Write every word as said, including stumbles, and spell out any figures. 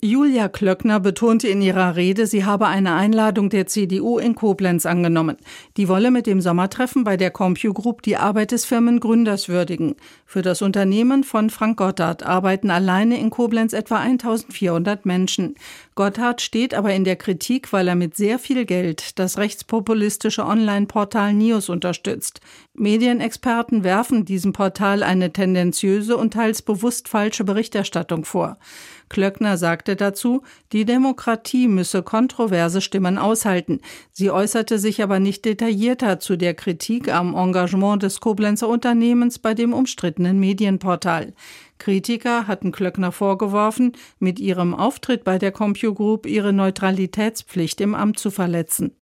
Julia Klöckner betonte in ihrer Rede, sie habe eine Einladung der C D U in Koblenz angenommen. Die wolle mit dem Sommertreffen bei der CompuGroup die Arbeit des Firmengründers würdigen. Für das Unternehmen von Frank Gotthardt arbeiten alleine in Koblenz etwa eintausendvierhundert Menschen. Gotthardt steht aber in der Kritik, weil er mit sehr viel Geld das rechtspopulistische Online-Portal Nius unterstützt. Medienexperten werfen diesem Portal eine tendenziöse und teils bewusst falsche Berichterstattung vor. Klöckner sagte dazu, die Demokratie müsse kontroverse Stimmen aushalten. Sie äußerte sich aber nicht detaillierter zu der Kritik am Engagement des Koblenzer Unternehmens bei dem umstrittenen Medienportal. Kritiker hatten Klöckner vorgeworfen, mit ihrem Auftritt bei der CompuGroup ihre Neutralitätspflicht im Amt zu verletzen.